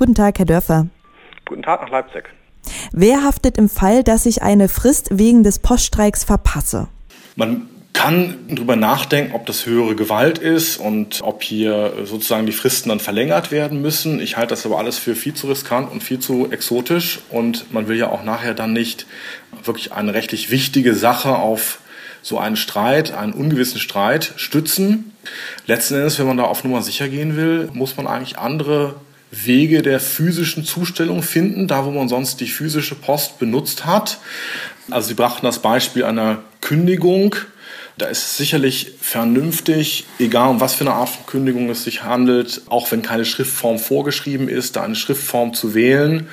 Guten Tag, Herr Dörfer. Guten Tag nach Leipzig. Wer haftet im Fall, dass ich eine Frist wegen des Poststreiks verpasse? Man kann darüber nachdenken, ob das höhere Gewalt ist und ob hier sozusagen die Fristen dann verlängert werden müssen. Ich halte das aber alles für viel zu riskant und viel zu exotisch und man will ja auch nachher dann nicht wirklich eine rechtlich wichtige Sache auf so einen Streit, einen ungewissen Streit stützen. Letzten Endes, wenn man da auf Nummer sicher gehen will, muss man eigentlich andere Wege der physischen Zustellung finden, da wo man sonst die physische Post benutzt hat. Also Sie brachten das Beispiel einer Kündigung. Da ist es sicherlich vernünftig, egal um was für eine Art von Kündigung es sich handelt, auch wenn keine Schriftform vorgeschrieben ist, da eine Schriftform zu wählen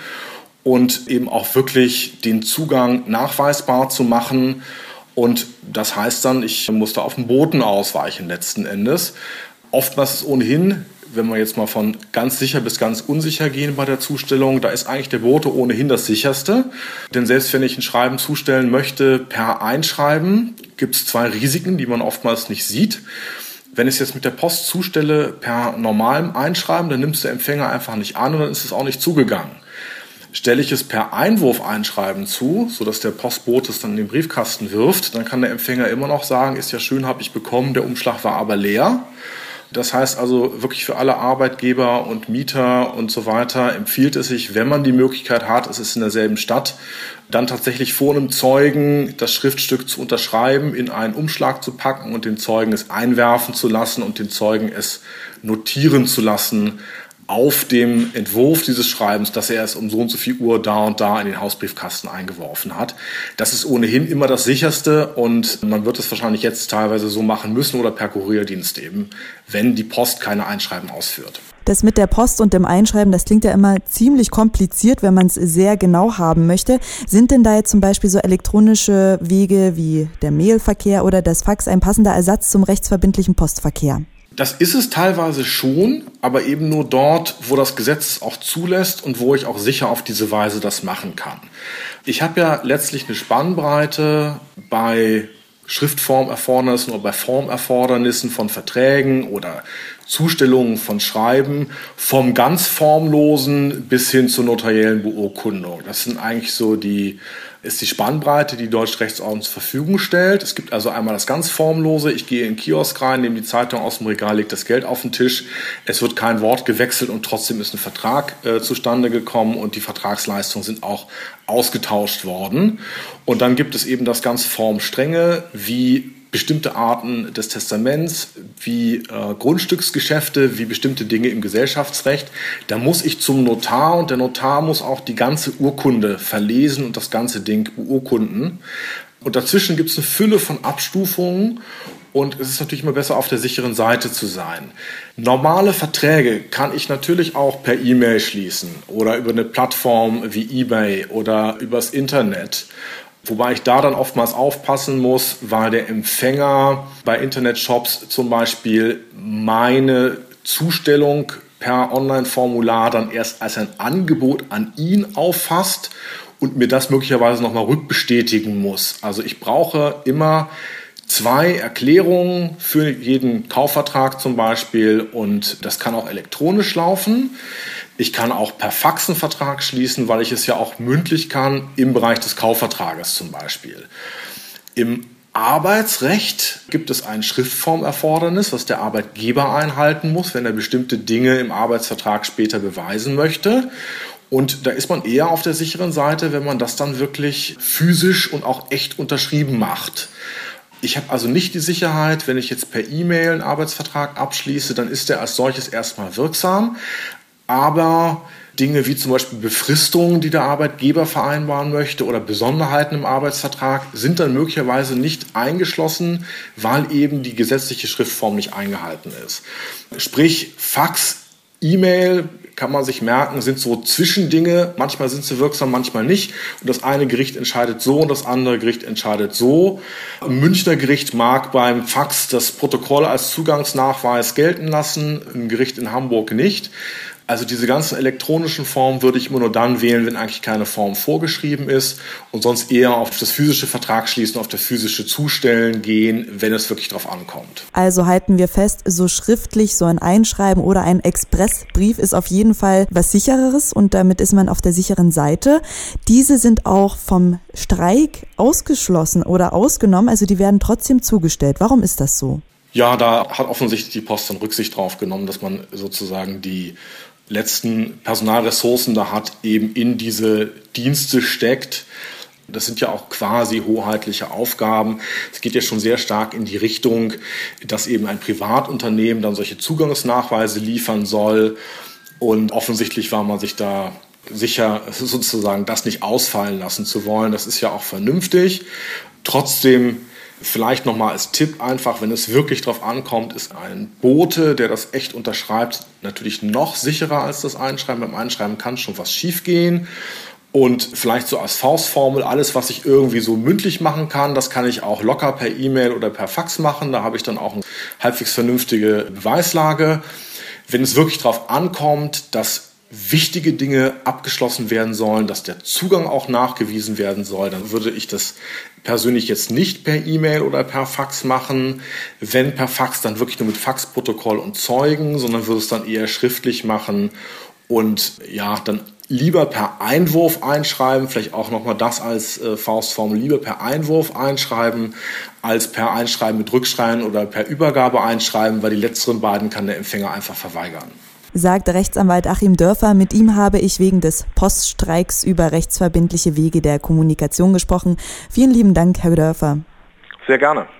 und eben auch wirklich den Zugang nachweisbar zu machen. Und das heißt dann, ich musste auf den Boten ausweichen letzten Endes. Oftmals ist ohnehin, wenn wir jetzt mal von ganz sicher bis ganz unsicher gehen bei der Zustellung, da ist eigentlich der Bote ohnehin das sicherste. Denn selbst wenn ich ein Schreiben zustellen möchte per Einschreiben, gibt es zwei Risiken, die man oftmals nicht sieht. Wenn ich es jetzt mit der Post zustelle per normalem Einschreiben, dann nimmt es der Empfänger einfach nicht an und dann ist es auch nicht zugegangen. Stelle ich es per Einwurf einschreiben zu, sodass der Postbote es dann in den Briefkasten wirft, dann kann der Empfänger immer noch sagen, ist ja schön, habe ich bekommen, der Umschlag war aber leer. Das heißt also wirklich für alle Arbeitgeber und Mieter und so weiter empfiehlt es sich, wenn man die Möglichkeit hat, es ist in derselben Stadt, dann tatsächlich vor einem Zeugen das Schriftstück zu unterschreiben, in einen Umschlag zu packen und den Zeugen es einwerfen zu lassen und den Zeugen es notieren zu lassen auf dem Entwurf dieses Schreibens, dass er es um so und so viel Uhr da und da in den Hausbriefkasten eingeworfen hat. Das ist ohnehin immer das Sicherste und man wird es wahrscheinlich jetzt teilweise so machen müssen oder per Kurierdienst eben, wenn die Post keine Einschreiben ausführt. Das mit der Post und dem Einschreiben, das klingt ja immer ziemlich kompliziert, wenn man es sehr genau haben möchte. Sind denn da jetzt zum Beispiel so elektronische Wege wie der Mailverkehr oder das Fax ein passender Ersatz zum rechtsverbindlichen Postverkehr? Das ist es teilweise schon, aber eben nur dort, wo das Gesetz auch zulässt und wo ich auch sicher auf diese Weise das machen kann. Ich habe ja letztlich eine Spannbreite bei Schriftformerfordernissen oder bei Formerfordernissen von Verträgen oder Zustellungen von Schreiben vom ganz formlosen bis hin zur notariellen Beurkundung. Das sind eigentlich ist die Spannbreite, die deutsche Rechtsordnung zur Verfügung stellt. Es gibt also einmal das ganz Formlose. Ich gehe in den Kiosk rein, nehme die Zeitung aus dem Regal, lege das Geld auf den Tisch. Es wird kein Wort gewechselt und trotzdem ist ein Vertrag zustande gekommen und die Vertragsleistungen sind auch ausgetauscht worden. Und dann gibt es eben das ganz Formstrenge, wie bestimmte Arten des Testaments, wie Grundstücksgeschäfte, wie bestimmte Dinge im Gesellschaftsrecht. Da muss ich zum Notar und der Notar muss auch die ganze Urkunde verlesen und das ganze Ding beurkunden. Und dazwischen gibt es eine Fülle von Abstufungen und es ist natürlich immer besser, auf der sicheren Seite zu sein. Normale Verträge kann ich natürlich auch per E-Mail schließen oder über eine Plattform wie eBay oder übers Internet. Wobei ich da dann oftmals aufpassen muss, weil der Empfänger bei Internetshops zum Beispiel meine Zustellung per Online-Formular dann erst als ein Angebot an ihn auffasst und mir das möglicherweise nochmal rückbestätigen muss. Also ich brauche immer 2 Erklärungen für jeden Kaufvertrag zum Beispiel und das kann auch elektronisch laufen. Ich kann auch per Fax einen Vertrag schließen, weil ich es ja auch mündlich kann, im Bereich des Kaufvertrages zum Beispiel. Im Arbeitsrecht gibt es ein Schriftformerfordernis, was der Arbeitgeber einhalten muss, wenn er bestimmte Dinge im Arbeitsvertrag später beweisen möchte. Und da ist man eher auf der sicheren Seite, wenn man das dann wirklich physisch und auch echt unterschrieben macht. Ich habe also nicht die Sicherheit, wenn ich jetzt per E-Mail einen Arbeitsvertrag abschließe, dann ist der als solches erstmal wirksam. Aber Dinge wie zum Beispiel Befristungen, die der Arbeitgeber vereinbaren möchte oder Besonderheiten im Arbeitsvertrag sind dann möglicherweise nicht eingeschlossen, weil eben die gesetzliche Schriftform nicht eingehalten ist. Sprich, Fax, E-Mail, kann man sich merken, sind so Zwischendinge. Manchmal sind sie wirksam, manchmal nicht. Und das eine Gericht entscheidet so und das andere Gericht entscheidet so. Ein Münchner Gericht mag beim Fax das Protokoll als Zugangsnachweis gelten lassen, ein Gericht in Hamburg nicht. Also diese ganzen elektronischen Formen würde ich immer nur dann wählen, wenn eigentlich keine Form vorgeschrieben ist und sonst eher auf das physische Vertragsschließen, auf das physische Zustellen gehen, wenn es wirklich drauf ankommt. Also halten wir fest, so schriftlich, so ein Einschreiben oder ein Expressbrief ist auf jeden Fall was Sichereres und damit ist man auf der sicheren Seite. Diese sind auch vom Streik ausgeschlossen oder ausgenommen, also die werden trotzdem zugestellt. Warum ist das so? Ja, da hat offensichtlich die Post dann Rücksicht drauf genommen, dass man sozusagen die letzten Personalressourcen da hat, eben in diese Dienste steckt. Das sind ja auch quasi hoheitliche Aufgaben. Es geht ja schon sehr stark in die Richtung, dass eben ein Privatunternehmen dann solche Zugangsnachweise liefern soll. Und offensichtlich war man sich da sicher, sozusagen das nicht ausfallen lassen zu wollen. Das ist ja auch vernünftig. Trotzdem vielleicht nochmal als Tipp einfach, wenn es wirklich drauf ankommt, ist ein Bote, der das echt unterschreibt, natürlich noch sicherer als das Einschreiben. Beim Einschreiben kann schon was schiefgehen. Und vielleicht so als Faustformel, alles, was ich irgendwie so mündlich machen kann, das kann ich auch locker per E-Mail oder per Fax machen. Da habe ich dann auch eine halbwegs vernünftige Beweislage. Wenn es wirklich drauf ankommt, dass wichtige Dinge abgeschlossen werden sollen, dass der Zugang auch nachgewiesen werden soll, dann würde ich das persönlich jetzt nicht per E-Mail oder per Fax machen. Wenn per Fax, dann wirklich nur mit Faxprotokoll und Zeugen, sondern würde es dann eher schriftlich machen und ja, dann lieber per Einwurf einschreiben, vielleicht auch nochmal das als Faustformel, lieber per Einwurf einschreiben, als per Einschreiben mit Rückschreiben oder per Übergabe einschreiben, weil die letzteren beiden kann der Empfänger einfach verweigern. Sagt Rechtsanwalt Achim Dörfer. Mit ihm habe ich wegen des Poststreiks über rechtsverbindliche Wege der Kommunikation gesprochen. Vielen lieben Dank, Herr Dörfer. Sehr gerne.